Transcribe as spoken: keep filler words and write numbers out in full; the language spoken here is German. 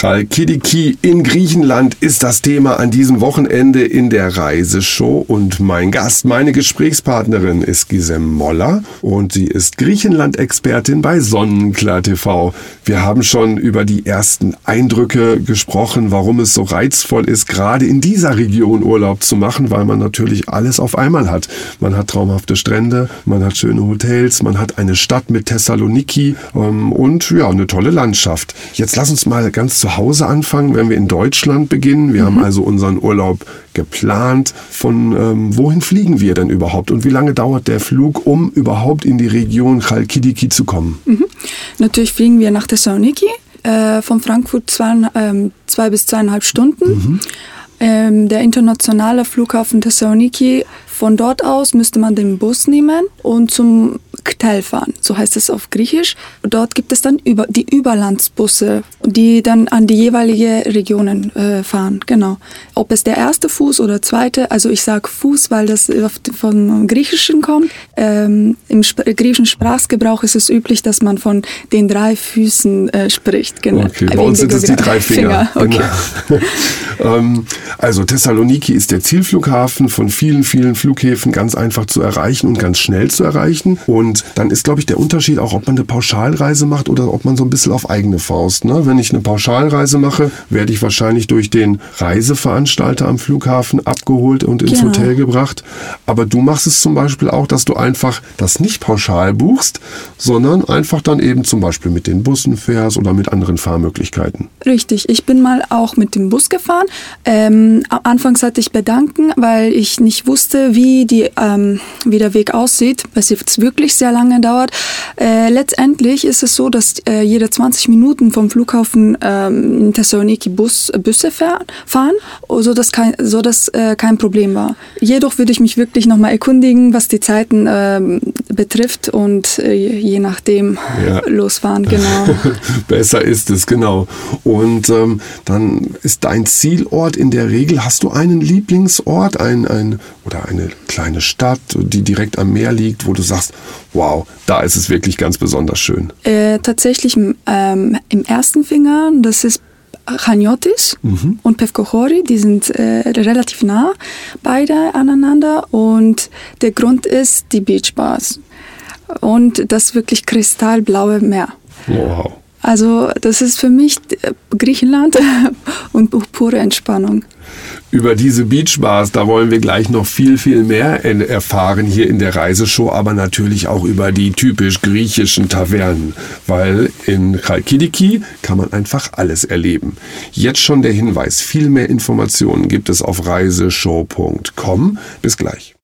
Chalkidiki in Griechenland ist das Thema an diesem Wochenende in der Reiseshow und mein Gast, meine Gesprächspartnerin ist Gizem Moller und sie ist Griechenland-Expertin bei Sonnenklar T V. Wir haben schon über die ersten Eindrücke gesprochen, warum es so reizvoll ist, gerade in dieser Region Urlaub zu machen, weil man natürlich alles auf einmal hat. Man hat traumhafte Strände, man hat schöne Hotels, man hat eine Stadt mit Thessaloniki ähm, und ja, eine tolle Landschaft. Jetzt lass uns mal ganz zu Hause anfangen, wenn wir in Deutschland beginnen. Wir mhm. haben also unseren Urlaub geplant. Von ähm, wohin fliegen wir denn überhaupt und wie lange dauert der Flug, um überhaupt in die Region Chalkidiki zu kommen? Mhm. Natürlich fliegen wir nach Thessaloniki, äh, von Frankfurt zwei, ähm, zwei bis zweieinhalb Stunden. Mhm. Ähm, der internationale Flughafen Thessaloniki, von dort aus müsste man den Bus nehmen und zum Ktel fahren, so heißt es auf Griechisch. Dort gibt es dann über, die Überlandsbusse, die dann an die jeweilige Regionen äh, fahren, genau. Ob es der erste Fuß oder zweite, also ich sage Fuß, weil das vom Griechischen kommt. Ähm, Im Sp- griechischen Sprachgebrauch ist es üblich, dass man von den drei Füßen äh, spricht. Genau. Okay, bei uns sind es die drei Finger. Finger. Okay. Genau. ähm, also Thessaloniki ist der Zielflughafen von vielen, vielen Flughäfen, ganz einfach zu erreichen und ganz schnell zu erreichen. Und dann ist, glaube ich, der Unterschied auch, ob man eine Pauschalreise macht oder ob man so ein bisschen auf eigene Faust. Ne? Wenn ich eine Pauschalreise mache, werde ich wahrscheinlich durch den Reiseveranstalter am Flughafen abgeholt und ins genau. Hotel gebracht. Aber du machst es zum Beispiel auch, dass du einfach das nicht pauschal buchst, sondern einfach dann eben zum Beispiel mit den Bussen fährst oder mit anderen Fahrmöglichkeiten. Richtig, ich bin mal auch mit dem Bus gefahren. Ähm, anfangs hatte ich Bedenken, weil ich nicht wusste, wie, die, ähm, wie der Weg aussieht, was jetzt wirklich sehr lange dauert. Äh, letztendlich ist es so, dass äh, jede zwanzig Minuten vom Flughafen ähm, in Thessaloniki Bus, Busse fahren, fahren sodass kein, so dass, äh, kein Problem war. Jedoch würde ich mich wirklich nochmal erkundigen, was die Zeiten äh, betrifft und äh, je nachdem ja. losfahren. Genau. Besser ist es, genau. Und ähm, dann ist dein Zielort in der Regel, hast du einen Lieblingsort, ein, ein oder eine kleine Stadt, die direkt am Meer liegt, wo du sagst, wow, da ist es wirklich ganz besonders schön? Äh, tatsächlich ähm, im ersten Finger, das ist Chaniotis mhm. und Pefkochori, die sind äh, relativ nah beide aneinander und der Grund ist die Beachbars und das wirklich kristallblaue Meer. Wow. Also das ist für mich Griechenland und pure Entspannung. Über diese Beachbars, da wollen wir gleich noch viel, viel mehr erfahren hier in der Reiseshow, aber natürlich auch über die typisch griechischen Tavernen, weil in Chalkidiki kann man einfach alles erleben. Jetzt schon der Hinweis, viel mehr Informationen gibt es auf reiseshow punkt com. Bis gleich.